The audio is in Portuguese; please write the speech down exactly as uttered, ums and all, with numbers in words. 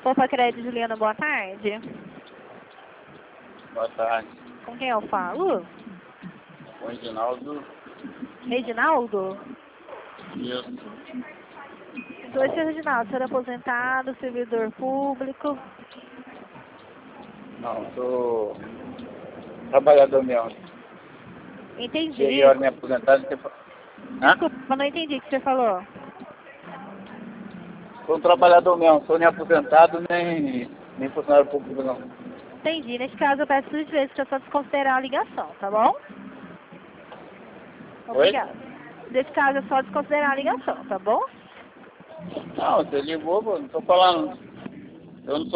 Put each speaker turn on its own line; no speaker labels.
Poupa Crédito, Juliana, boa tarde.
Boa tarde.
Com quem eu falo?
O Reginaldo.
Reginaldo?
Isso.
Oi, seu Reginaldo, senhor aposentado, servidor público?
Não, sou trabalhador mesmo.
Entendi.
Cheguei a hora de me aposentar. Você... Hã?
Desculpa, não entendi o que você falou.
Sou um trabalhador mesmo, sou nem aposentado, nem, nem funcionário público não.
Entendi. Nesse caso, eu peço por gentileza que eu só desconsiderar a ligação, tá bom? Obrigada. Nesse caso, é só desconsiderar a ligação, tá bom?
Não, você ligou, pô, não tô falando. Eu não sou